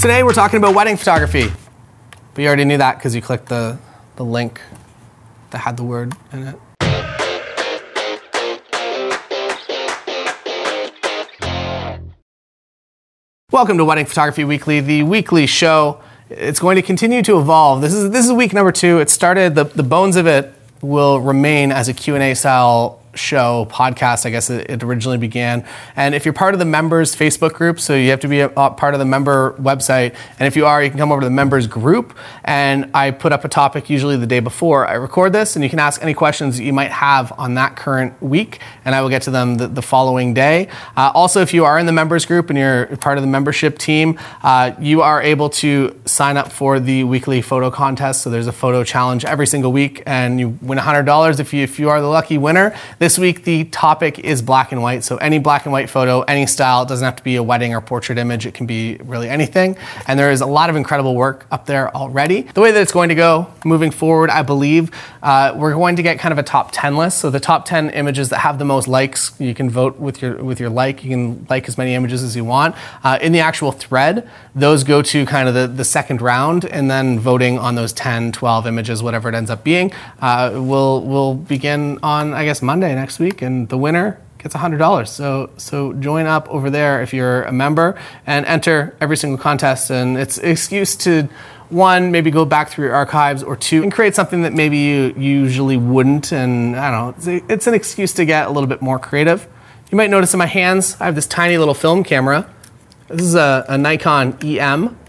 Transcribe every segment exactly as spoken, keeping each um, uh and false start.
Today we're talking about wedding photography. But you already knew that because you clicked the, the link that had the word in it. Welcome to Wedding Photography Weekly, the weekly show. It's going to continue to evolve. This is this is week number two. It started, the, the bones of it will remain as a Q and A style show, podcast, I guess it, it originally began. And if you're part of the members Facebook group, so you have to be a, a part of the member website, and if you are, you can come over to the members group, and I put up a topic usually the day before I record this, and you can ask any questions that you might have on that current week, and I will get to them the, the following day. Uh, also, if you are in the members group and you're part of the membership team, uh, you are able to sign up for the weekly photo contest. So there's a photo challenge every single week, and you win one hundred dollars if you, if you are the lucky winner. This week, the topic is black and white. So any black and white photo, any style. It doesn't have to be a wedding or portrait image. It can be really anything. And there is a lot of incredible work up there already. The way that it's going to go moving forward, I believe, uh, we're going to get kind of a top ten list. So the top ten images that have the most likes, you can vote with your with your like. You can like as many images as you want. Uh, in the actual thread, those go to kind of the, the second round, and then voting on those ten, twelve images, whatever it ends up being, uh, will will begin on, I guess, Monday next week. And the winner gets one hundred dollars. So so join up over there if you're a member and enter every single contest. And it's an excuse to, one, maybe go back through your archives, or two, and create something that maybe you usually wouldn't. And I don't know, it's, a, it's an excuse to get a little bit more creative. You might notice in my hands, I have this tiny little film camera. This is a, a Nikon E M.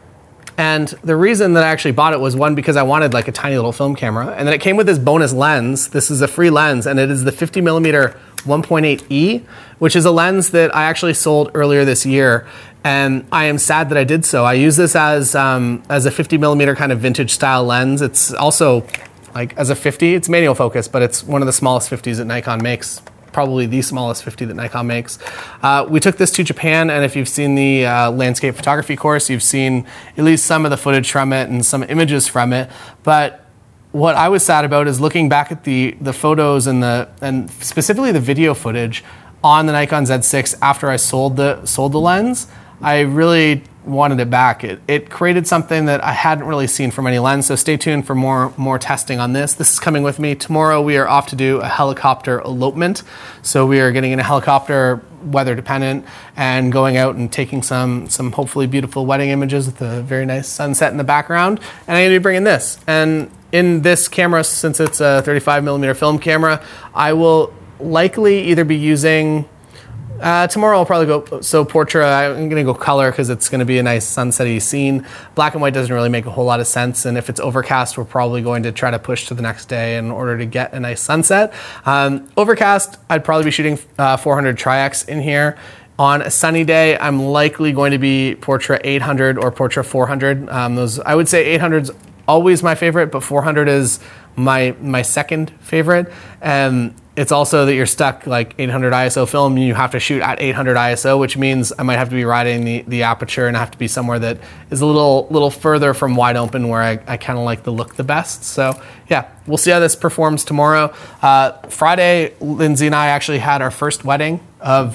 And the reason that I actually bought it was, one, because I wanted like a tiny little film camera. And then it came with this bonus lens. This is a free lens, and it is the fifty millimeter one point eight E, which is a lens that I actually sold earlier this year. And I am sad that I did so. I use this as um, as a fifty millimeter kind of vintage style lens. It's also like as a fifty, it's manual focus, but it's one of the smallest fifties that Nikon makes. Probably the smallest fifty that Nikon makes. Uh, we took this to Japan, and if you've seen the uh, landscape photography course, you've seen at least some of the footage from it and some images from it. But what I was sad about is looking back at the the photos and the and specifically the video footage on the Nikon Z six after I sold the sold the lens. I really wanted it back. It, it created something that I hadn't really seen from any lens, so stay tuned for more more testing on this. This is coming with me. Tomorrow we are off to do a helicopter elopement. So we are getting in a helicopter, weather dependent, and going out and taking some some hopefully beautiful wedding images with a very nice sunset in the background. And I'm going to be bringing this. And in this camera, since it's a thirty-five millimeter film camera, I will likely either be using Uh, tomorrow I'll probably go, so portrait, I'm going to go color because it's going to be a nice sunsetty scene. Black and white doesn't really make a whole lot of sense, and if it's overcast, we're probably going to try to push to the next day in order to get a nice sunset. Um, overcast, I'd probably be shooting uh, four hundred Tri-X in here. On a sunny day, I'm likely going to be portrait eight hundred or portrait four hundred. Um, those, I would say eight hundred's always my favorite, but four hundred is my my second favorite. And it's also that you're stuck like eight hundred I S O film, and you have to shoot at eight hundred I S O, which means I might have to be riding the, the aperture, and I have to be somewhere that is a little little further from wide open, where I, I kind of like the look the best. So yeah, we'll see how this performs tomorrow. Uh, Friday, Lindsay and I actually had our first wedding of,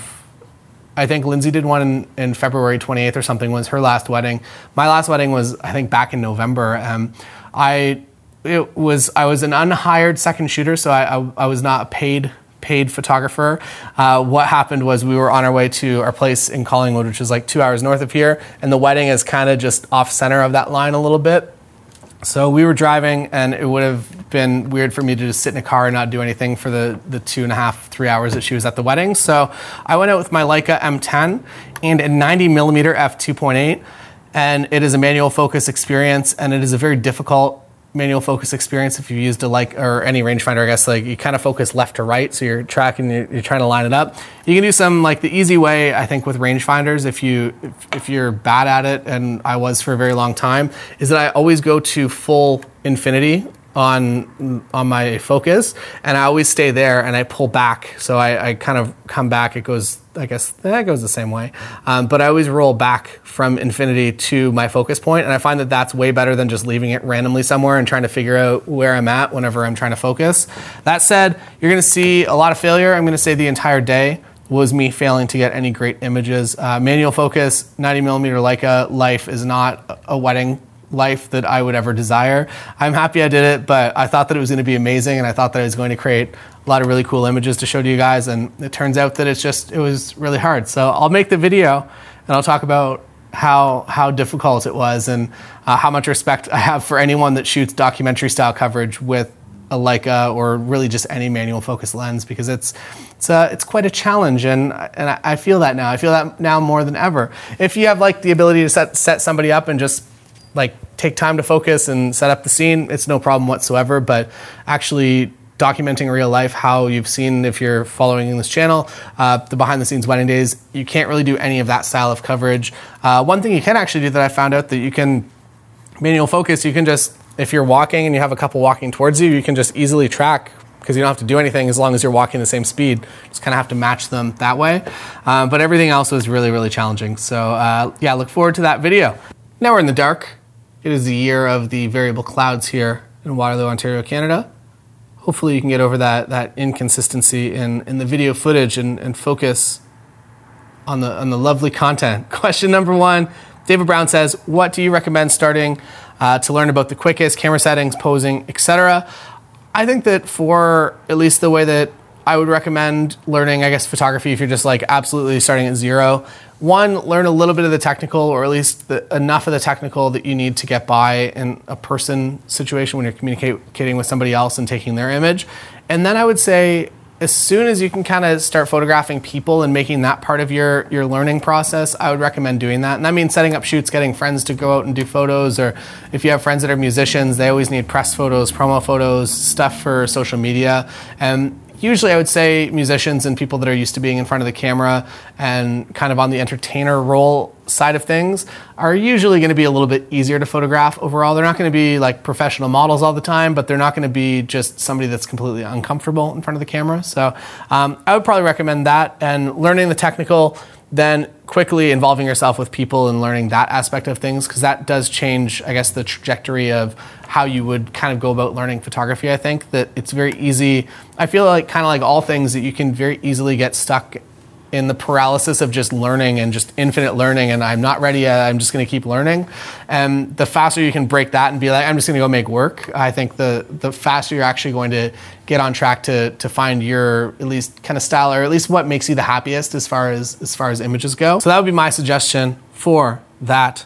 I think Lindsay did one in, in February twenty-eighth or something, was her last wedding. My last wedding was, I think, back in November. Um, I it was I was an unhired second shooter, so I, I, I was not a paid paid photographer. Uh, what happened was we were on our way to our place in Collingwood, which is like two hours north of here, and the wedding is kind of just off center of that line a little bit. So we were driving, and it would have been weird for me to just sit in a car and not do anything for the, the two and a half, three hours that she was at the wedding. So I went out with my Leica M ten and a ninety millimeter f two point eight, and it is a manual focus experience, and it is a very difficult manual focus experience if you've used a like or any rangefinder. I guess like you kind of focus left to right, so you're tracking, you're, you're trying to line it up. You can do some like the easy way, I think, with rangefinders if you if, if you're bad at it, and I was for a very long time, is that I always go to full infinity on on my focus, and I always stay there, and I pull back. So I, I kind of come back. It goes, I guess that goes the same way. Um, but I always roll back from infinity to my focus point, and I find that that's way better than just leaving it randomly somewhere and trying to figure out where I'm at whenever I'm trying to focus. That said, you're going to see a lot of failure, I'm going to say, the entire day. was me failing to get any great images. Uh, manual focus, ninety millimeter Leica life is not a wedding life that I would ever desire. I'm happy I did it, but I thought that it was going to be amazing, and I thought that I was going to create a lot of really cool images to show to you guys, and it turns out that it's just, it was really hard. So I'll make the video, and I'll talk about how how difficult it was, and uh, how much respect I have for anyone that shoots documentary style coverage with a Leica or really just any manual focus lens, because it's it's uh, it's quite a challenge, and and I feel that now. I feel that now more than ever. If you have like the ability to set set somebody up and just like take time to focus and set up the scene, it's no problem whatsoever. But actually documenting real life, how you've seen if you're following this channel, uh, the behind the scenes wedding days, you can't really do any of that style of coverage. Uh, one thing you can actually do that I found out that you can manual focus, you can just, if you're walking and you have a couple walking towards you, you can just easily track, because you don't have to do anything as long as you're walking the same speed. Just kind of have to match them that way. Um, but everything else was really, really challenging. So uh, yeah, look forward to that video. Now we're in the dark. It is the year of the variable clouds here in Waterloo, Ontario, Canada. Hopefully you can get over that, that inconsistency in, in the video footage and, and focus on the, on the lovely content. Question number one, David Brown says, what do you recommend starting uh, to learn about the quickest, camera settings, posing, et cetera? I think that for at least the way that I would recommend learning, I guess, photography, if you're just like absolutely starting at zero, one, learn a little bit of the technical, or at least the, enough of the technical that you need to get by in a person situation when you're communicating with somebody else and taking their image. And then I would say, as soon as you can kind of start photographing people and making that part of your, your learning process, I would recommend doing that. And that means setting up shoots, getting friends to go out and do photos, or if you have friends that are musicians, they always need press photos, promo photos, stuff for social media. And usually I would say musicians and people that are used to being in front of the camera and kind of on the entertainer role side of things are usually going to be a little bit easier to photograph overall. They're not going to be like professional models all the time, but they're not going to be just somebody that's completely uncomfortable in front of the camera. So um, I would probably recommend that, and learning the technical, then quickly involving yourself with people and learning that aspect of things, because that does change, I guess, the trajectory of how you would kind of go about learning photography. I think that it's very easy. I feel like kind of like all things that you can very easily get stuck in the paralysis of just learning and just infinite learning, and I'm not ready yet, I'm just going to keep learning. And the faster you can break that and be like, I'm just going to go make work, I think the the faster you're actually going to get on track to to find your at least kind of style, or at least what makes you the happiest as far as as far as images go. So that would be my suggestion for that.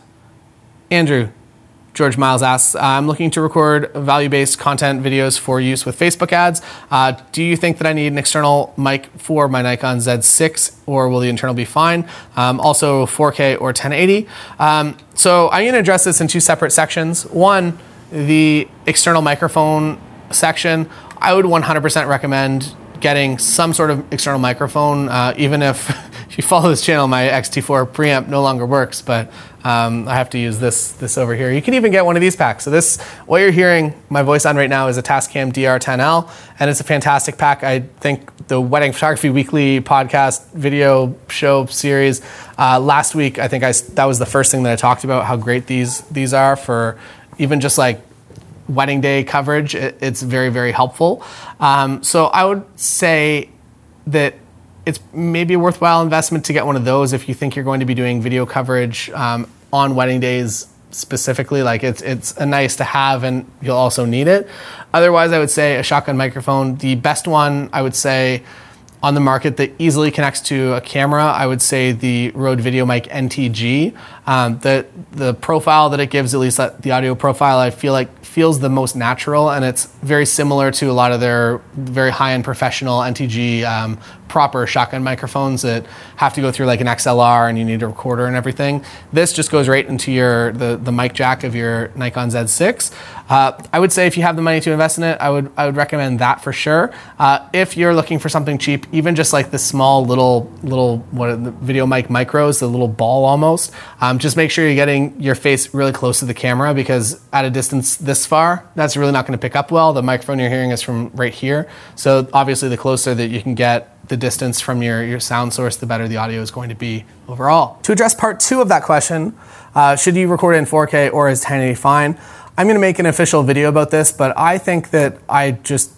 Andrew George Miles asks, I'm looking to record value-based content videos for use with Facebook ads. Uh, do you think that I need an external mic for my Nikon Z six, or will the internal be fine? Um, also four K or ten eighty. Um, so I'm going to address this in two separate sections. One, the external microphone section. I would one hundred percent recommend getting some sort of external microphone, uh, even if, if you follow this channel, my X T four preamp no longer works, but um, I have to use this this over here. You can even get one of these packs. So this, what you're hearing my voice on right now, is a Tascam D R ten L, and it's a fantastic pack. I think the Wedding Photography Weekly podcast video show series, uh, last week, I think I, that was the first thing that I talked about, how great these these are for even just like wedding day coverage. It, it's very, very helpful. Um, so I would say that it's maybe a worthwhile investment to get one of those if you think you're going to be doing video coverage um, on wedding days specifically. Like it's it's a nice to have, and you'll also need it. Otherwise, I would say a shotgun microphone. The best one, I would say, on the market that easily connects to a camera, I would say the Rode VideoMic N T G. Um, the the profile that it gives, at least the audio profile, I feel like feels the most natural, and it's very similar to a lot of their very high-end professional N T G um, proper shotgun microphones that have to go through like an X L R and you need a recorder and everything. This just goes right into your the, the mic jack of your Nikon Z six. Uh, I would say if you have the money to invest in it, I would I would recommend that for sure. Uh, if you're looking for something cheap, even just like the small little little what are the VideoMic micros, the little ball almost, um, just make sure you're getting your face really close to the camera, because at a distance this far, that's really not going to pick up well. The microphone you're hearing is from right here. So obviously the closer that you can get the distance from your, your sound source, the better the audio is going to be overall. To address part two of that question, uh, should you record in four K or is ten eighty fine? I'm going to make an official video about this, but I think that I just,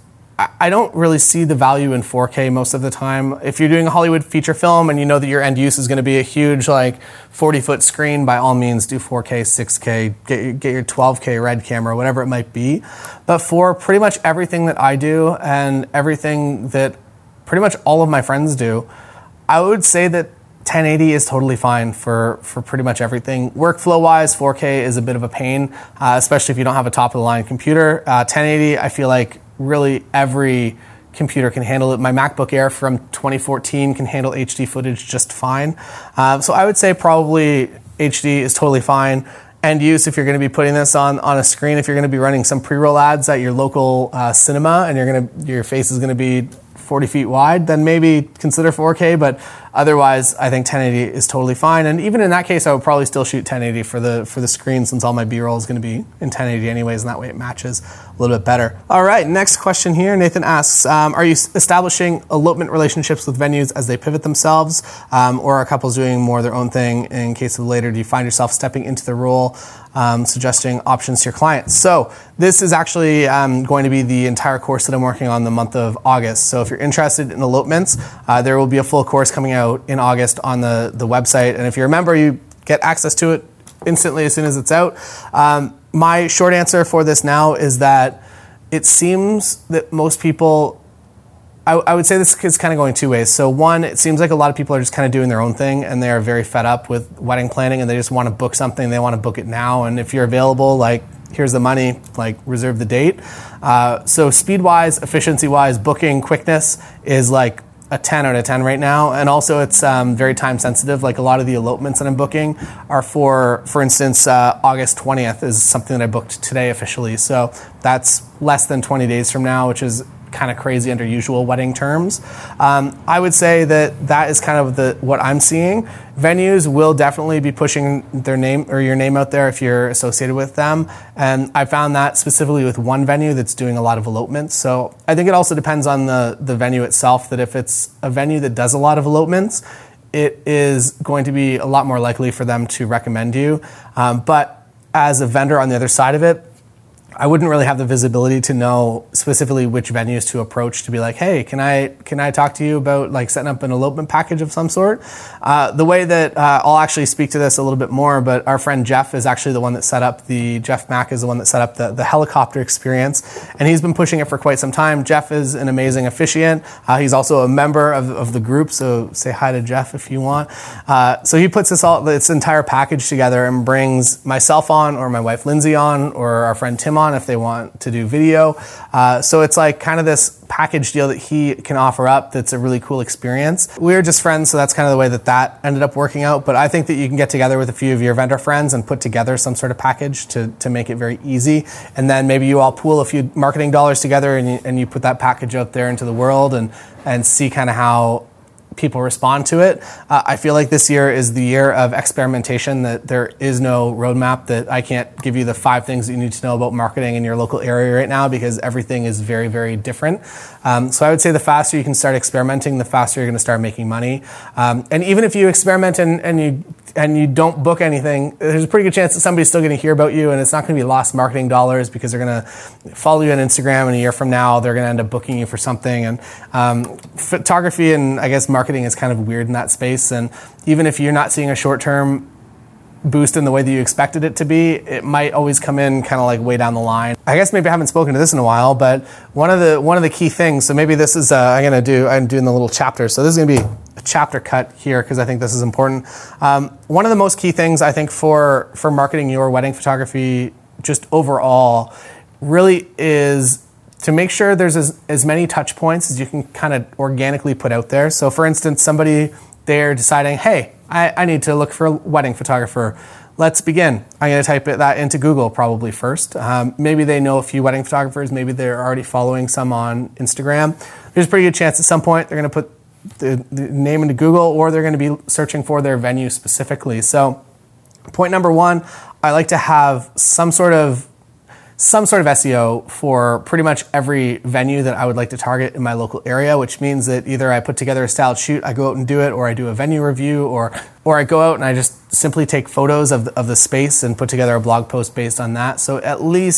I don't really see the value in four K most of the time. If you're doing a Hollywood feature film and you know that your end use is going to be a huge like forty foot screen, by all means do four K, six K, get your, get your twelve K red camera, whatever it might be. But for pretty much everything that I do and everything that pretty much all of my friends do, I would say that ten eighty is totally fine for, for pretty much everything. Workflow-wise, four K is a bit of a pain, uh, especially if you don't have a top-of-the-line computer. Uh, ten eighty, I feel like really every computer can handle it. My MacBook Air from twenty fourteen can handle H D footage just fine. Uh, so I would say probably H D is totally fine. End use, if you're going to be putting this on, on a screen, if you're going to be running some pre-roll ads at your local uh, cinema and you're going to your face is going to be forty feet wide, then maybe consider four K, but otherwise I think ten eighty is totally fine. And even in that case, I would probably still shoot ten eighty for the for the screen, since all my B-roll is going to be in ten eighty anyways, and that way it matches a little bit better. All right, next question here. Nathan asks, um, are you establishing elopement relationships with venues as they pivot themselves, um, or are couples doing more their own thing? In case of later, do you find yourself stepping into the role, um, suggesting options to your clients? So this is actually um, going to be the entire course that I'm working on the month of August. So if you're interested in elopements, uh, there will be a full course coming out in August on the, the website. And if you're a member, you get access to it instantly as soon as it's out. Um, my short answer for this now is that it seems that most people, I, I would say this is kind of going two ways. So one, it seems like a lot of people are just kind of doing their own thing and they are very fed up with wedding planning and they just want to book something. They want to book it now. And if you're available, like, here's the money, like reserve the date. Uh, so speed-wise, efficiency-wise, booking quickness is like a ten out of ten right now. And also it's um, very time sensitive. Like a lot of the elopements that I'm booking are for, for instance, uh, August twentieth is something that I booked today officially. So that's less than twenty days from now, which is kind of crazy under usual wedding terms. Um, I would say that that is kind of the what I'm seeing. Venues will definitely be pushing their name or your name out there if you're associated with them. And I found that specifically with one venue that's doing a lot of elopements. So I think it also depends on the, the venue itself, that if it's a venue that does a lot of elopements, it is going to be a lot more likely for them to recommend you. Um, but as a vendor on the other side of it, I wouldn't really have the visibility to know specifically which venues to approach to be like, hey, can I can I talk to you about like setting up an elopement package of some sort? Uh, the way that uh, I'll actually speak to this a little bit more, but our friend Jeff is actually the one that set up the, Jeff Mack is the one that set up the, the helicopter experience, and he's been pushing it for quite some time. Jeff is an amazing officiant. Uh, he's also a member of, of the group, so say hi to Jeff if you want. Uh, so he puts this all, this entire package together and brings myself on, or my wife Lindsay on, or our friend Tim on, if they want to do video. Uh, so it's like kind of this package deal that he can offer up that's a really cool experience. We were just friends, so that's kind of the way that that ended up working out. But I think that you can get together with a few of your vendor friends and put together some sort of package to, to make it very easy. And then maybe you all pool a few marketing dollars together and you, and you put that package out there into the world and, and see kind of how people respond to it. Uh, I feel like this year is the year of experimentation, that there is no roadmap, that I can't give you the five things that you need to know about marketing in your local area right now, because everything is very, very different. Um, so I would say the faster you can start experimenting, the faster you're going to start making money. Um, and even if you experiment and, and you and you don't book anything, there's a pretty good chance that somebody's still going to hear about you, and it's not going to be lost marketing dollars, because they're going to follow you on Instagram, and a year from now they're going to end up booking you for something. And um, photography and I guess marketing is kind of weird in that space. And even if you're not seeing a short-term boost in the way that you expected it to be, it might always come in kind of like way down the line. I guess maybe I haven't spoken to this in a while, but one of the one of the key things, so maybe this is, uh, I'm going to do, I'm doing the little chapter. So this is going to be a chapter cut here, because I think this is important. Um, one of the most key things I think for, for marketing your wedding photography just overall really is to make sure there's as, as many touch points as you can kind of organically put out there. So for instance, somebody, they're deciding, hey, I, I need to look for a wedding photographer. Let's begin. I'm going to type it, that into Google probably first. Um, maybe they know a few wedding photographers. Maybe they're already following some on Instagram. There's a pretty good chance at some point they're going to put the, the name into Google, or they're going to be searching for their venue specifically. So point number one, I like to have some sort of some sort of S E O for pretty much every venue that I would like to target in my local area, which means that either I put together a styled shoot, I go out and do it, or I do a venue review, or or I go out and I just simply take photos of the, of the space and put together a blog post based on that. So at least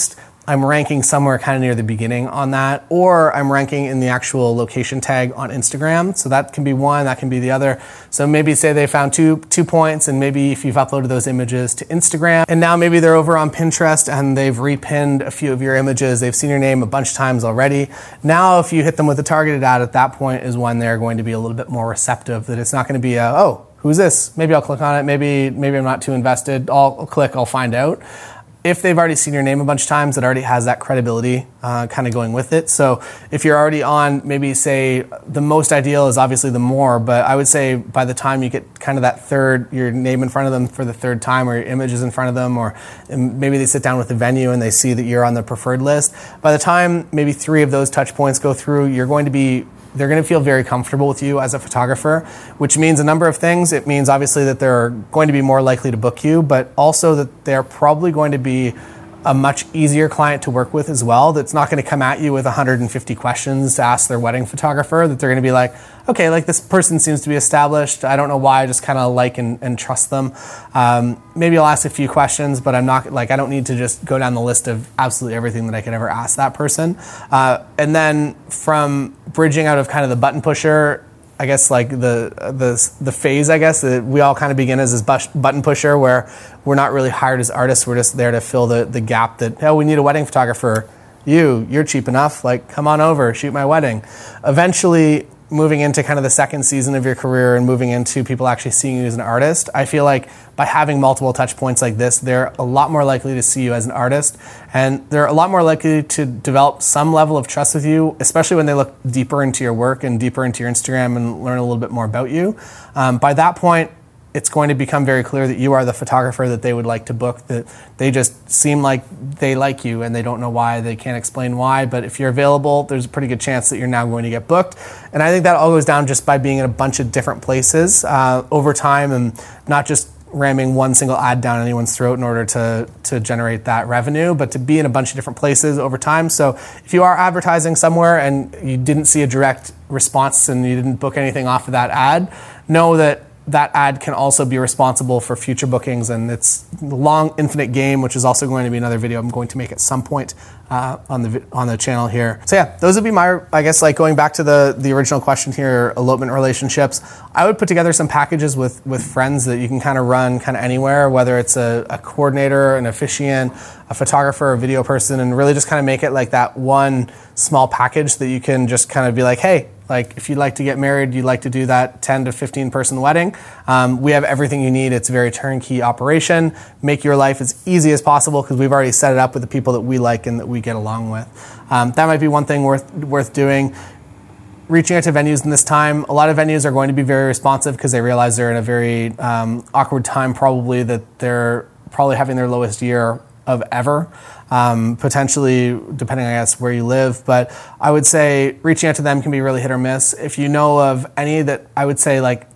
I'm ranking somewhere kind of near the beginning on that, or I'm ranking in the actual location tag on Instagram. So that can be one, that can be the other. So maybe say they found two two points, and maybe if you've uploaded those images to Instagram, and now maybe they're over on Pinterest and they've repinned a few of your images, they've seen your name a bunch of times already. Now if you hit them with a targeted ad at that point is when they're going to be a little bit more receptive, that it's not going to be a, oh, who's this? Maybe I'll click on it, maybe, maybe I'm not too invested, I'll, I'll click, I'll find out. If they've already seen your name a bunch of times, it already has that credibility uh, kind of going with it. So if you're already on, maybe say the most ideal is obviously the more, but I would say by the time you get kind of that third, your name in front of them for the third time, or your image is in front of them, or maybe they sit down with the venue and they see that you're on the preferred list. By the time maybe three of those touch points go through, you're going to be they're going to feel very comfortable with you as a photographer, which means a number of things. It means obviously that they're going to be more likely to book you, but also that they're probably going to be a much easier client to work with as well. That's not going to come at you with one hundred fifty questions to ask their wedding photographer, that they're going to be like, okay, like this person seems to be established. I don't know why, I just kind of like and, and trust them. Um, maybe I'll ask a few questions, but I'm not like, I don't need to just go down the list of absolutely everything that I could ever ask that person. Uh, and then from bridging out of kind of the button pusher, I guess like the the the phase, I guess, that we all kind of begin as this button pusher where we're not really hired as artists. We're just there to fill the, the gap that, oh, we need a wedding photographer. You, you're cheap enough. Like, come on over, shoot my wedding. Eventually, moving into kind of the second season of your career and moving into people actually seeing you as an artist, I feel like by having multiple touch points like this, they're a lot more likely to see you as an artist, and they're a lot more likely to develop some level of trust with you, especially when they look deeper into your work and deeper into your Instagram and learn a little bit more about you. Um, by that point, it's going to become very clear that you are the photographer that they would like to book, that they just seem like they like you and they don't know why, they can't explain why, but if you're available, there's a pretty good chance that you're now going to get booked. And I think that all goes down just by being in a bunch of different places uh, over time, and not just ramming one single ad down anyone's throat in order to, to generate that revenue, but to be in a bunch of different places over time. So if you are advertising somewhere and you didn't see a direct response and you didn't book anything off of that ad, know that that ad can also be responsible for future bookings, and it's the long infinite game, which is also going to be another video I'm going to make at some point uh, on the on the channel here. So yeah, those would be my, I guess, like going back to the the original question here, elopement relationships. I would put together some packages with with friends that you can kind of run kind of anywhere, whether it's a, a coordinator, an officiant, a photographer, a video person, and really just kind of make it like that one small package that you can just kind of be like, hey, like if you'd like to get married, you'd like to do that ten to fifteen person wedding, um, we have everything you need. It's a very turnkey operation. Make your life as easy as possible because we've already set it up with the people that we like and that we get along with. Um, that might be one thing worth worth doing. Reaching out to venues in this time. A lot of venues are going to be very responsive because they realize they're in a very um, awkward time, probably that they're probably having their lowest year of ever, um, potentially depending, I guess, where you live. But I would say reaching out to them can be really hit or miss. If you know of any that I would say, like,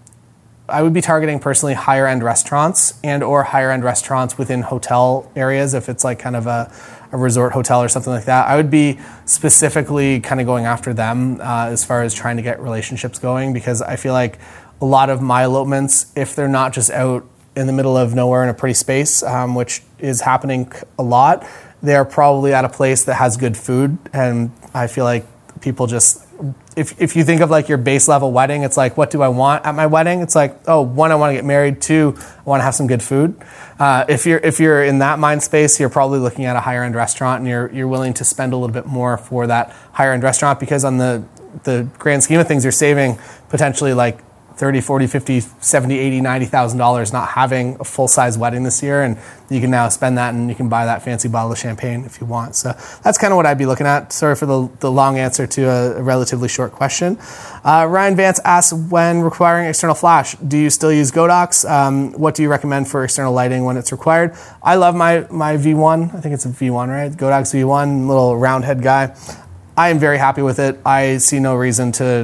I would be targeting personally higher end restaurants and or higher end restaurants within hotel areas. If it's like kind of a, a resort hotel or something like that, I would be specifically kind of going after them uh, as far as trying to get relationships going, because I feel like a lot of my elopements, if they're not just out in the middle of nowhere in a pretty space, um, which is happening a lot, they're probably at a place that has good food. And I feel like people just, if if you think of like your base level wedding, it's like, what do I want at my wedding? It's like, oh, one, I want to get married. Two, I want to have some good food. Uh, if you're if you're in that mind space, you're probably looking at a higher end restaurant, and you're you're willing to spend a little bit more for that higher end restaurant, because on the the grand scheme of things, you're saving potentially like thirty, forty, fifty, seventy, eighty, ninety thousand dollars not having a full-size wedding this year, and you can now spend that and you can buy that fancy bottle of champagne if you want. So that's kind of what I'd be looking at. Sorry for the, the long answer to a, a relatively short question. Uh, Ryan Vance asks, when requiring external flash, do you still use Godox? Um, what do you recommend for external lighting when it's required? I love my, my V one. I think it's a V one, right? Godox V one, little round head guy. I am very happy with it. I see no reason to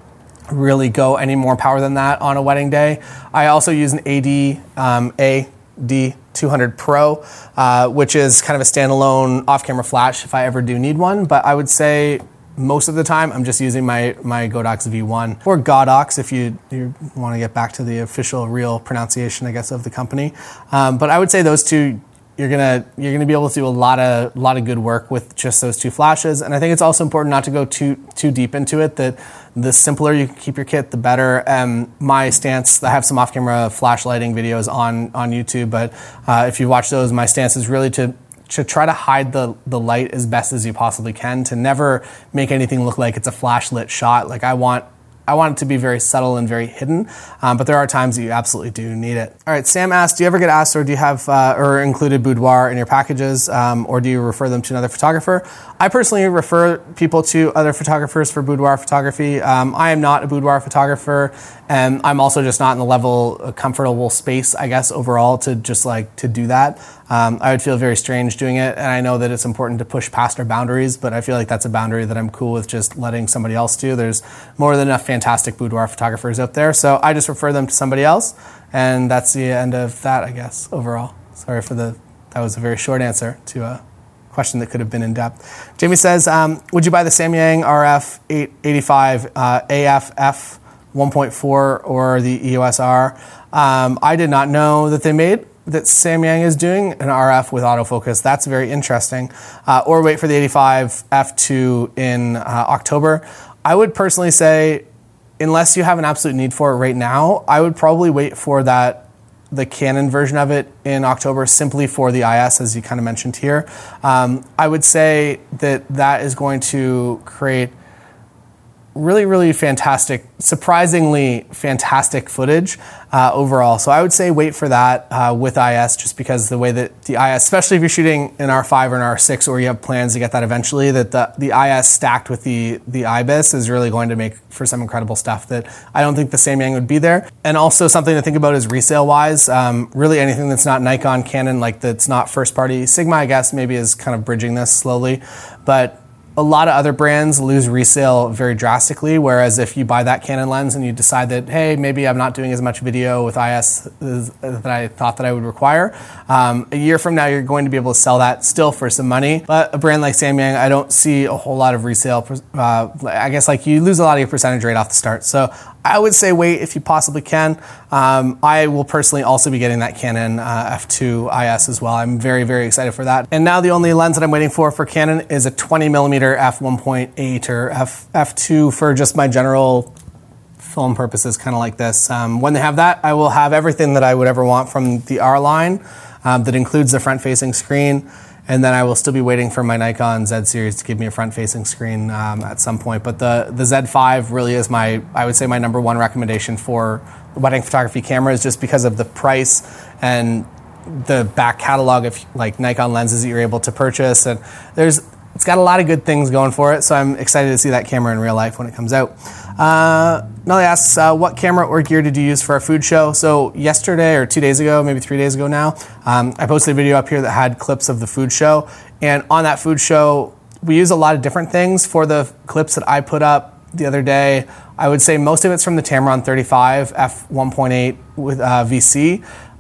really go any more power than that on a wedding day. I also use an A D um, A D two hundred Pro, uh, which is kind of a standalone off-camera flash if I ever do need one. But I would say most of the time I'm just using my my Godox V one, or Godox if you, you want to get back to the official real pronunciation, I guess, of the company. Um, but I would say those two you're gonna you're gonna be able to do a lot of lot of good work with just those two flashes. And I think it's also important not to go too too deep into it. That the simpler you can keep your kit, the better. Um, my stance, I have some off-camera flash lighting videos on on YouTube, but uh, if you watch those, my stance is really to to try to hide the the light as best as you possibly can. To never make anything look like it's a flash lit shot. Like I want. I want it to be very subtle and very hidden, um, but there are times that you absolutely do need it. All right, Sam asked, do you ever get asked or do you have uh, or included boudoir in your packages, um, or do you refer them to another photographer? I personally refer people to other photographers for boudoir photography. Um, I am not a boudoir photographer, and I'm also just not in the level of comfortable space, I guess, overall to just like to do that. Um, I would feel very strange doing it, and I know that it's important to push past our boundaries, but I feel like that's a boundary that I'm cool with just letting somebody else do. There's more than enough fantastic boudoir photographers out there, so I just refer them to somebody else, and that's the end of that, I guess, overall. Sorry for the, that was a very short answer to a question that could have been in depth. Jamie says, um, would you buy the Samyang R F eight eighty-five uh, A F F one point four or the E O S R? Um, I did not know that they made that Samyang is doing an R F with autofocus. That's very interesting. Uh, or wait for the eighty-five F two in uh, October. I would personally say, unless you have an absolute need for it right now, I would probably wait for that the Canon version of it in October, simply for the I S, as you kind of mentioned here. Um, I would say that that is going to create really, really fantastic, surprisingly fantastic footage uh, overall. So I would say wait for that uh, with I S, just because the way that the I S, especially if you're shooting an R five or an R six, or you have plans to get that eventually, that the, the I S stacked with the, the I B I S is really going to make for some incredible stuff that I don't think the Samyang would be there. And also something to think about is resale-wise. Um, really anything that's not Nikon, Canon, like that's not first-party. Sigma, I guess, maybe is kind of bridging this slowly, but a lot of other brands lose resale very drastically, whereas if you buy that Canon lens and you decide that, hey, maybe I'm not doing as much video with I S as, that I thought that I would require, um, a year from now you're going to be able to sell that still for some money. But a brand like Samyang, I don't see a whole lot of resale. Uh, I guess like you lose a lot of your percentage rate off the start. So I would say wait if you possibly can. Um, I will personally also be getting that Canon uh, F two I S as well. I'm very, very excited for that. And now the only lens that I'm waiting for for Canon is a twenty millimeter f one point eight or f f2 for just my general film purposes, kind of like this. Um, when they have that, I will have everything that I would ever want from the R line. Um, that includes the front-facing screen. And then I will still be waiting for my Nikon Z series to give me a front-facing screen um, at some point. But the, the Z five really is my, I would say, my number one recommendation for wedding photography cameras, just because of the price and the back catalog of like Nikon lenses that you're able to purchase. And there's, it's got a lot of good things going for it. So I'm excited to see that camera in real life when it comes out. Uh, Nelly asks, uh, what camera or gear did you use for our food show? So yesterday or two days ago, maybe three days ago now, um, I posted a video up here that had clips of the food show. And on that food show, we use a lot of different things for the clips that I put up the other day. I would say most of it's from the Tamron thirty-five f one point eight with uh, V C.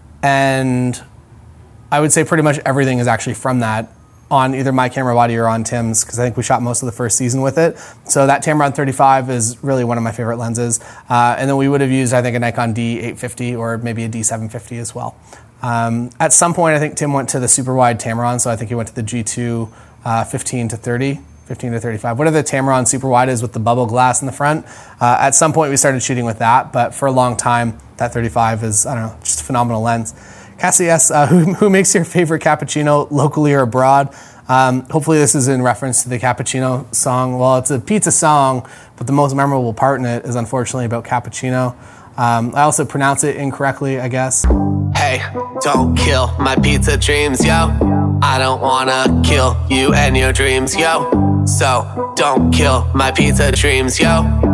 And I would say pretty much everything is actually from that, on either my camera body or on Tim's, because I think we shot most of the first season with it. So that Tamron thirty-five is really one of my favorite lenses. Uh, and then we would have used, I think, a Nikon D eight fifty or maybe a D seven fifty as well. Um, at some point, I think Tim went to the super wide Tamron, so I think he went to the G two uh, fifteen to thirty, fifteen to thirty-five. Whatever the Tamron super wide is with the bubble glass in the front. Uh, at some point, we started shooting with that, but for a long time, that thirty-five is, I don't know, just a phenomenal lens. Cassie asks, uh, who, who makes your favorite cappuccino, locally or abroad? Um, hopefully this is in reference to the cappuccino song. Well, it's a pizza song, but the most memorable part in it is unfortunately about cappuccino. Um, I also pronounce it incorrectly, I guess. Hey, don't kill my pizza dreams, yo. I don't wanna kill you and your dreams, yo. So, don't kill my pizza dreams, yo.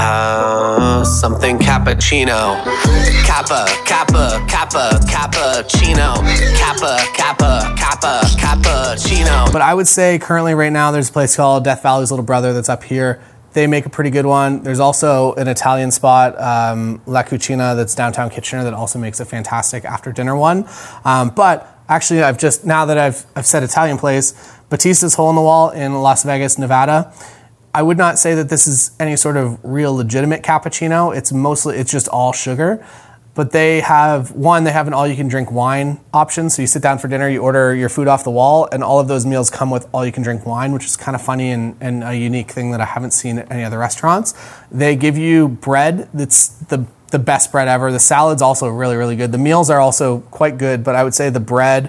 Uh, something cappuccino. Kappa, kappa, kappa, cappuccino. Kappa, kappa, kappa, cappuccino. But I would say currently right now there's a place called Death Valley's Little Brother that's up here. They make a pretty good one. There's also an Italian spot, um, La Cucina, that's downtown Kitchener, that also makes a fantastic after dinner one. Um, but actually, I've just, now that I've, I've said Italian place, Batista's Hole in the Wall in Las Vegas, Nevada. I would not say that this is any sort of real legitimate cappuccino. It's mostly, it's just all sugar. but they have, one, they have an all-you-can-drink wine option. So you sit down for dinner, you order your food off the wall, and all of those meals come with all-you-can-drink wine, which is kind of funny and, and a unique thing that I haven't seen at any other restaurants. They give you bread that's the, the best bread ever. The salad's also really, really good. The meals are also quite good, but I would say the bread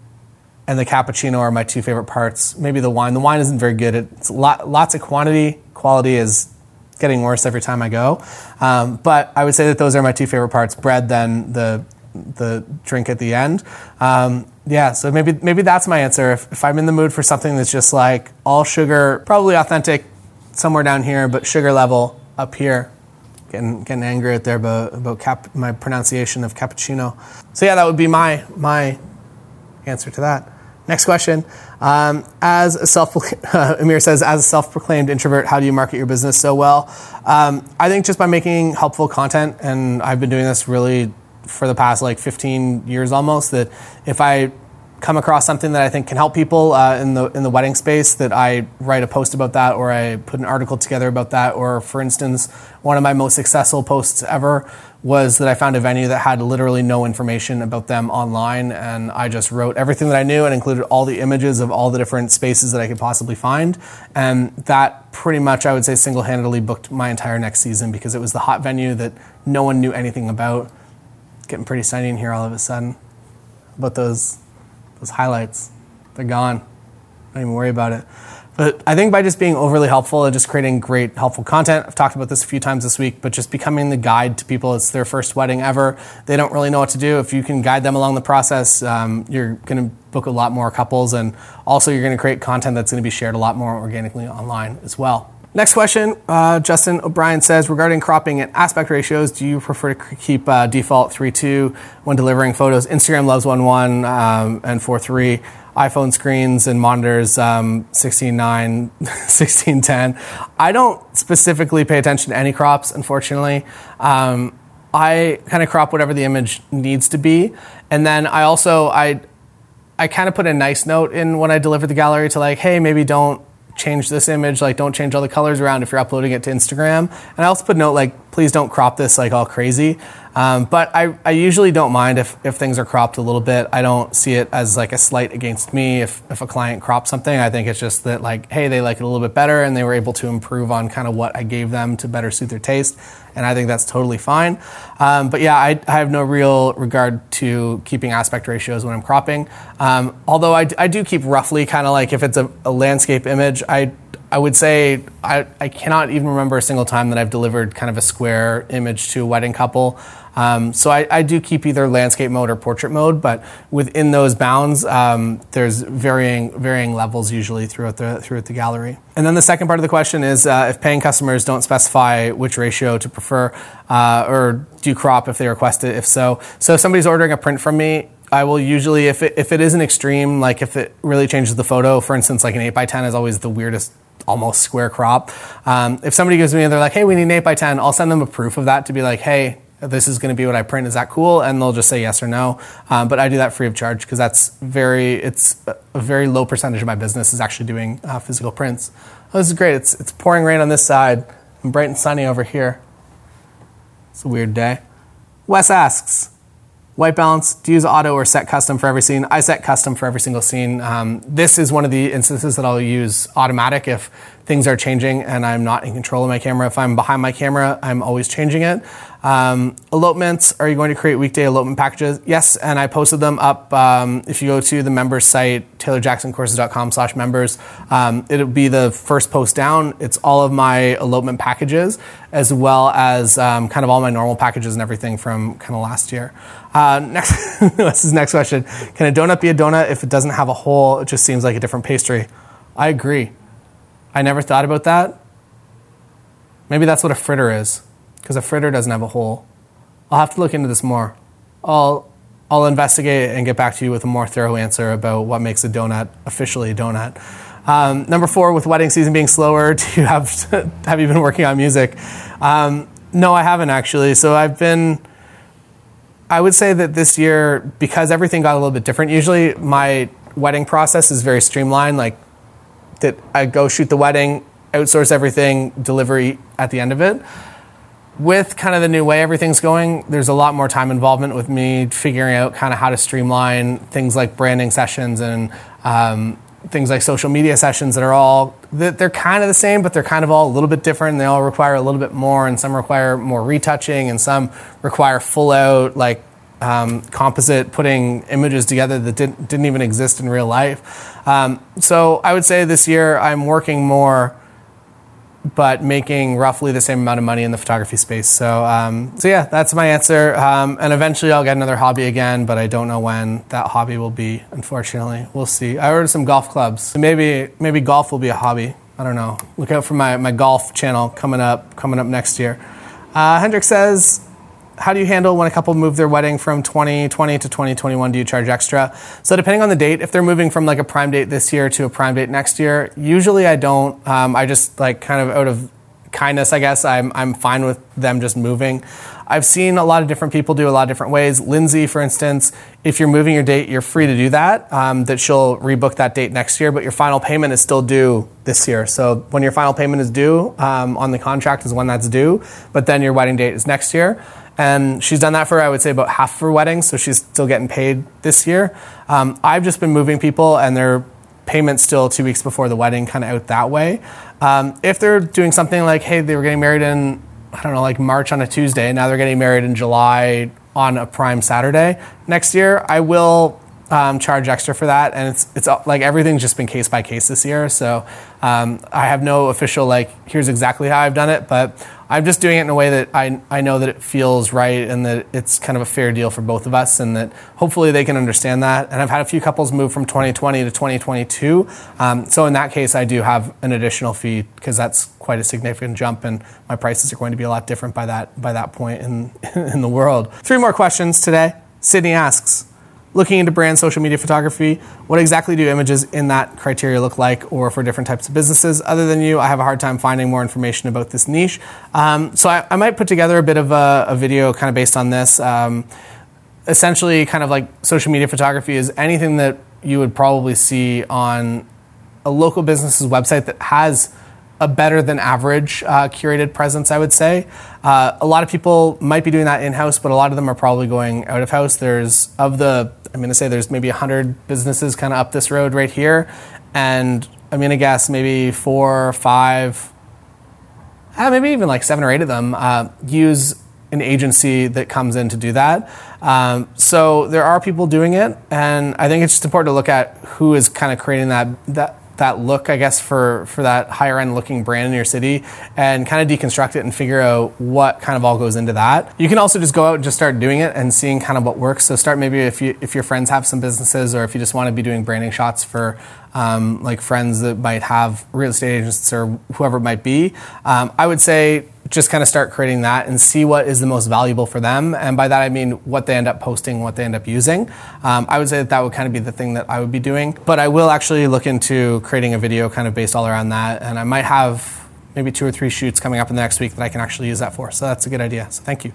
and the cappuccino are my two favorite parts. Maybe the wine. The wine isn't very good. It's lot, lots of quantity. Quality is getting worse every time I go. Um, but I would say that those are my two favorite parts, bread, then the the drink at the end. Um, yeah, so maybe maybe that's my answer. If, if I'm in the mood for something that's just like all sugar, probably authentic somewhere down here, but sugar level up here. Getting, getting angry out there about, about cap, my pronunciation of cappuccino. So yeah, that would be my my answer to that. Next question. Um, as a self, uh, Amir says, as a self-proclaimed introvert, how do you market your business so well? Um, I think just by making helpful content, and I've been doing this really for the past like fifteen years almost, that if I come across something that I think can help people uh, in the in the wedding space, that I write a post about that, or I put an article together about that. Or for instance, one of my most successful posts ever was that I found a venue that had literally no information about them online, and I just wrote everything that I knew and included all the images of all the different spaces that I could possibly find. And that pretty much, I would say, single-handedly booked my entire next season, because it was the hot venue that no one knew anything about. Getting pretty sunny in here all of a sudden. But those those highlights, they're gone. Don't even worry about it. But I think by just being overly helpful and just creating great, helpful content, I've talked about this a few times this week, but just becoming the guide to people. It's their first wedding ever. They don't really know what to do. If you can guide them along the process, um, you're going to book a lot more couples, and also you're going to create content that's going to be shared a lot more organically online as well. Next question, uh, Justin O'Brien says, regarding cropping and aspect ratios, do you prefer to keep uh, default three two when delivering photos? Instagram loves one one um, and four three. iPhone screens and monitors, um, sixteen nine, sixteen ten. I don't specifically pay attention to any crops, unfortunately. Um, I kind of crop whatever the image needs to be. And then I also, I I kind of put a nice note in when I deliver the gallery to like, hey, maybe don't change this image, like don't change all the colors around if you're uploading it to Instagram. And I also put a note like, please don't crop this like all crazy. Um, but I, I usually don't mind if, if things are cropped a little bit. I don't see it as like a slight against me if, if a client crops something. I think it's just that like, hey, they like it a little bit better and they were able to improve on kind of what I gave them to better suit their taste. And I think that's totally fine. Um, but yeah, I, I have no real regard to keeping aspect ratios when I'm cropping. Um, although I, I do keep roughly kind of like if it's a, a landscape image, I I would say I, I cannot even remember a single time that I've delivered kind of a square image to a wedding couple. Um, so I, I do keep either landscape mode or portrait mode, but within those bounds, um, there's varying varying levels usually throughout the throughout the gallery. And then the second part of the question is uh, if paying customers don't specify which ratio to prefer, uh, or do you crop if they request it? If so, so if somebody's ordering a print from me, I will usually, if it if it is an extreme, like if it really changes the photo, for instance, like an eight by ten is always the weirdest, almost square crop. Um, if somebody gives me and they're like, hey, we need an eight by ten, I'll send them a proof of that to be like, hey, this is going to be what I print. Is that cool? And they'll just say yes or no. Um, but I do that free of charge because that's very, it's a very low percentage of my business is actually doing uh, physical prints. Oh, this is great. It's it's pouring rain on this side and bright and sunny over here. It's a weird day. Wes asks, white balance, do you use auto or set custom for every scene? I set custom for every single scene. Um, this is one of the instances that I'll use automatic if things are changing and I'm not in control of my camera. If I'm behind my camera, I'm always changing it. Um, elopements, are you going to create weekday elopement packages? Yes, and I posted them up. Um, if you go to the members site, taylor jackson courses dot com slash members, um, it'll be the first post down. It's all of my elopement packages, as well as um, kind of all my normal packages and everything from kind of last year. Uh, next, this is next question. Can a donut be a donut if it doesn't have a hole? It just seems like a different pastry. I agree. I never thought about that. Maybe that's what a fritter is, because a fritter doesn't have a hole. I'll have to look into this more. I'll I'll investigate and get back to you with a more thorough answer about what makes a donut officially a donut. Um, number four, with wedding season being slower, do you have have you been working on music? Um, no, I haven't actually. So I've been. I would say that this year, because everything got a little bit different. Usually, my wedding process is very streamlined. Like that, I go shoot the wedding, outsource everything, delivery at the end of it. with kind of the new way everything's going, there's a lot more time involvement with me figuring out kind of how to streamline things like branding sessions and um, things like social media sessions that are all, they're kind of the same, but they're kind of all a little bit different. They all require a little bit more, and some require more retouching, and some require full out like um, composite, putting images together that didn't, didn't even exist in real life. Um, so I would say this year I'm working more, but making roughly the same amount of money in the photography space. So, um, so yeah, that's my answer. Um, and eventually I'll get another hobby again, but I don't know when that hobby will be, unfortunately. We'll see. I ordered some golf clubs. So maybe maybe golf will be a hobby. I don't know. Look out for my, my golf channel coming up coming up next year. Uh, Hendrik says, how do you handle when a couple move their wedding from twenty twenty to twenty twenty-one? Do you charge extra? So depending on the date, if they're moving from like a prime date this year to a prime date next year, usually I don't. Um, I just like kind of out of kindness, I guess, I'm I'm fine with them just moving. I've seen a lot of different people do a lot of different ways. Lindsay, for instance, if you're moving your date, you're free to do that, um, that she'll rebook that date next year, but your final payment is still due this year. So when your final payment is due um, on the contract is when that's due, but then your wedding date is next year. And she's done that for, I would say, about half of her weddings, so she's still getting paid this year. Um, I've just been moving people, and their payment's still two weeks before the wedding, kind of out that way. Um, if they're doing something like, hey, they were getting married in, I don't know, like March on a Tuesday, now they're getting married in July on a prime Saturday next year, I will um, charge extra for that. And it's it's like everything's just been case by case this year. So um, I have no official, like, here's exactly how I've done it, but I'm just doing it in a way that I I know that it feels right and that it's kind of a fair deal for both of us, and that hopefully they can understand that. And I've had a few couples move from twenty twenty to twenty twenty-two. Um, so in that case, I do have an additional fee because that's quite a significant jump, and my prices are going to be a lot different by that by that point in in the world. Three more questions today. Sydney asks, looking into brand social media photography, what exactly do images in that criteria look like, or for different types of businesses? Other than you, I have a hard time finding more information about this niche. Um, so I, I might put together a bit of a, a video kind of based on this. Um, essentially, kind of like social media photography is anything that you would probably see on a local business's website that has a better than average uh, curated presence, I would say. Uh, a lot of people might be doing that in-house, but a lot of them are probably going out of house. There's, of the, I'm going to say there's maybe one hundred businesses kind of up this road right here. And I'm going to guess maybe four or five, uh, maybe even like seven or eight of them uh, use an agency that comes in to do that. Um, so there are people doing it. And I think it's just important to look at who is kind of creating that, that, that look, I guess, for, for that higher end looking brand in your city, and kind of deconstruct it and figure out what kind of all goes into that. You can also just go out and just start doing it and seeing kind of what works. So start maybe if you if your friends have some businesses, or if you just want to be doing branding shots for um, like friends that might have real estate agents or whoever it might be. Um, I would say just kind of start creating that and see what is the most valuable for them. And by that, I mean what they end up posting, what they end up using. Um, I would say that that would kind of be the thing that I would be doing. But I will actually look into creating a video kind of based all around that. And I might have maybe two or three shoots coming up in the next week that I can actually use that for. So that's a good idea. So thank you.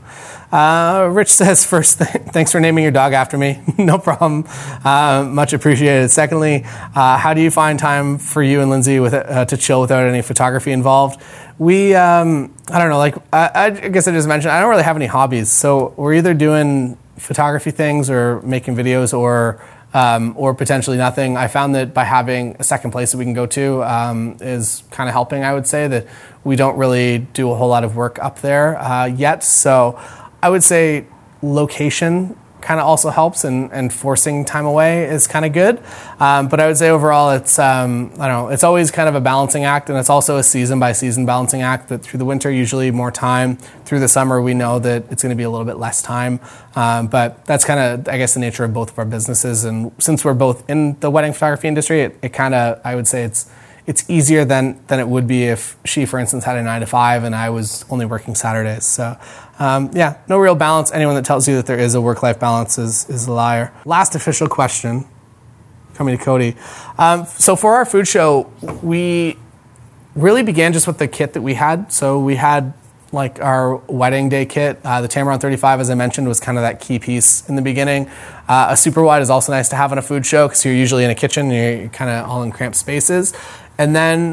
Uh, Rich says, first, th- thanks for naming your dog after me. No problem. Uh, much appreciated. Secondly, uh, how do you find time for you and Lindsay with uh, to chill without any photography involved? We, um, I don't know, like, I, I guess I just mentioned, I don't really have any hobbies. So we're either doing photography things or making videos, or Um, or potentially nothing. I found that by having a second place that we can go to um, is kind of helping. I would say that we don't really do a whole lot of work up there uh, yet. So I would say location kind of also helps, and, and forcing time away is kind of good. Um, but I would say overall, it's um, I don't know, it's always kind of a balancing act, and it's also a season by season balancing act. That through the winter, usually more time. Through the summer, we know that it's going to be a little bit less time. Um, but that's kind of, I guess, the nature of both of our businesses. And since we're both in the wedding photography industry, it, it kind of, I would say it's it's easier than than it would be if she, for instance, had a nine to five and I was only working Saturdays. So um, yeah, no real balance. Anyone that tells you that there is a work-life balance is is a liar. Last official question coming to Cody. Um, so for our food show, we really began just with the kit that we had. So we had like our wedding day kit. Uh, the Tamron thirty-five, as I mentioned, was kind of that key piece in the beginning. Uh, a super wide is also nice to have on a food show because you're usually in a kitchen and you're kind of all in cramped spaces. And then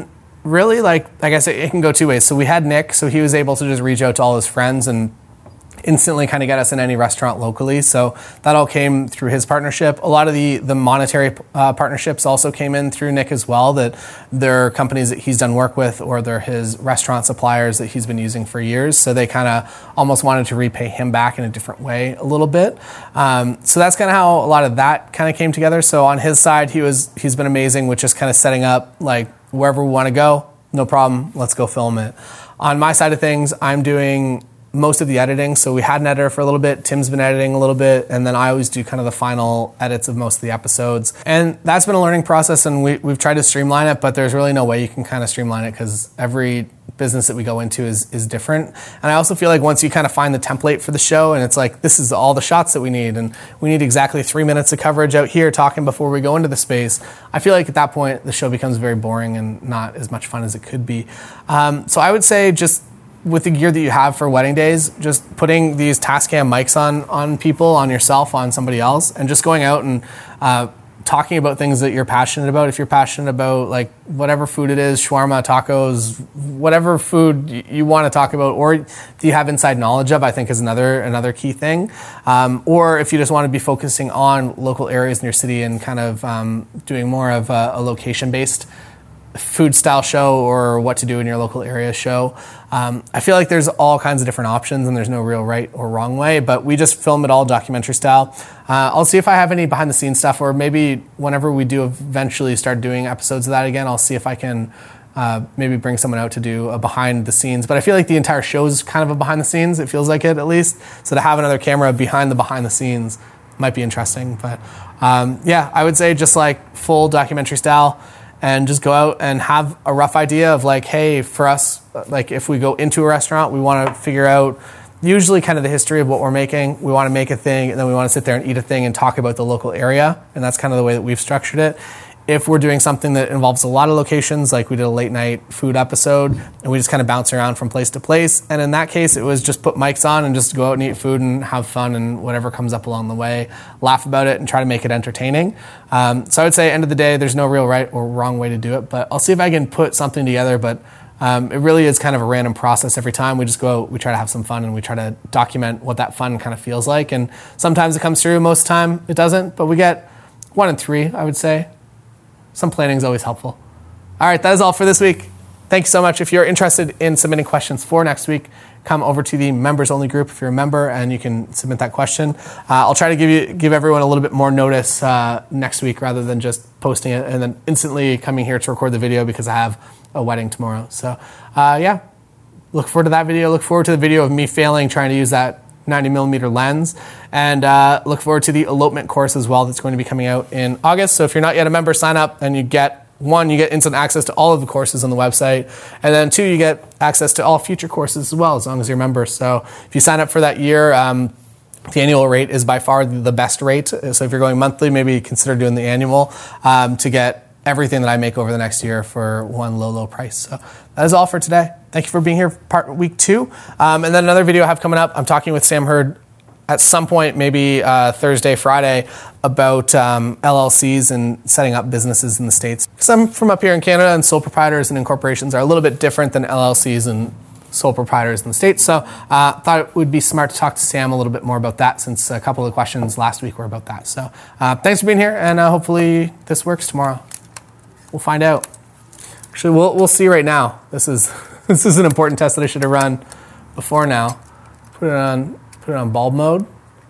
really, like, I guess it, it can go two ways. So we had Nick, so he was able to just reach out to all his friends and instantly kind of get us in any restaurant locally. So that all came through his partnership. A lot of the, the monetary uh, partnerships also came in through Nick as well, that they're companies that he's done work with, or they're his restaurant suppliers that he's been using for years. So they kind of almost wanted to repay him back in a different way a little bit. Um, so that's kind of how a lot of that kind of came together. So on his side, he was, he's been amazing with just kind of setting up, like, wherever we want to go, no problem, let's go film it. On my side of things, I'm doing most of the editing. So we had an editor for a little bit. Tim's been editing a little bit. And then I always do kind of the final edits of most of the episodes. And that's been a learning process, and we, we've tried to streamline it, but there's really no way you can kind of streamline it because every business that we go into is, is different. And I also feel like once you kind of find the template for the show, and it's like, this is all the shots that we need, and we need exactly three minutes of coverage out here talking before we go into the space, I feel like at that point, the show becomes very boring and not as much fun as it could be. Um, so I would say just with the gear that you have for wedding days, just putting these Tascam mics on on people, on yourself, on somebody else, and just going out and uh, talking about things that you're passionate about. If you're passionate about, like, whatever food it is, shawarma, tacos, whatever food you, you want to talk about, or do you have inside knowledge of, I think is another another key thing. Um, or if you just want to be focusing on local areas in your city and kind of um, doing more of a, a location-based food style show or what to do in your local area show. Um, I feel like there's all kinds of different options and there's no real right or wrong way, but we just film it all documentary style. Uh, I'll see if I have any behind the scenes stuff, or maybe whenever we do eventually start doing episodes of that again, I'll see if I can uh, maybe bring someone out to do a behind the scenes. But I feel like the entire show is kind of a behind the scenes. It feels like it, at least. So to have another camera behind the behind the scenes might be interesting. But um, yeah, I would say just like full documentary style, and just go out and have a rough idea of, like, hey, for us, like, if we go into a restaurant, we want to figure out usually kind of the history of what we're making. We want to make a thing, and then we want to sit there and eat a thing and talk about the local area. And that's kind of the way that we've structured it. If we're doing something that involves a lot of locations, like we did a late night food episode, and we just kind of bounce around from place to place. And in that case, it was just put mics on and just go out and eat food and have fun and whatever comes up along the way, laugh about it and try to make it entertaining. Um, so I would say, end of the day, there's no real right or wrong way to do it, but I'll see if I can put something together. But um, it really is kind of a random process every time. We just go out, we try to have some fun, and we try to document what that fun kind of feels like. And sometimes it comes through, most of the time it doesn't, but we get one in three, I would say. Some planning is always helpful. All right, that is all for this week. Thank you so much. If you're interested in submitting questions for next week, come over to the members only group if you're a member, and you can submit that question. Uh, I'll try to give you give everyone a little bit more notice uh, next week rather than just posting it and then instantly coming here to record the video because I have a wedding tomorrow. So uh, yeah, look forward to that video. Look forward to the video of me failing trying to use that ninety millimeter lens, and uh, look forward to the elopement course as well that's going to be coming out in August. So if you're not yet a member, sign up, and you get, one, you get instant access to all of the courses on the website, and then two, you get access to all future courses as well, as long as you're a member. So if you sign up for that year, um, the annual rate is by far the best rate. So if you're going monthly, maybe consider doing the annual um, to get everything that I make over the next year for one low, low price. So that is all for today. Thank you for being here for part week two. Um, and then another video I have coming up, I'm talking with Sam Hurd at some point, maybe uh, Thursday, Friday, about um, L L Cs and setting up businesses in the States. Because I'm from up here in Canada, and sole proprietors and incorporations are a little bit different than L L Cs and sole proprietors in the States. So I uh, thought it would be smart to talk to Sam a little bit more about that, since a couple of the questions last week were about that. So uh, thanks for being here, and uh, hopefully this works tomorrow. We'll find out. Actually, we'll we'll see right now. This is this is an important test that I should have run before now. Put it on put it on bulb mode.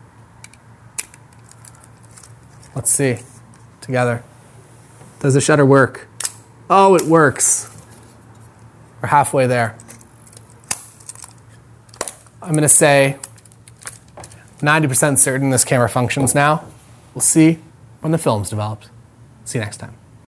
Let's see together. Does the shutter work? Oh, it works. We're halfway there. I'm going to say ninety percent certain this camera functions now. We'll see when the film's developed. See you next time.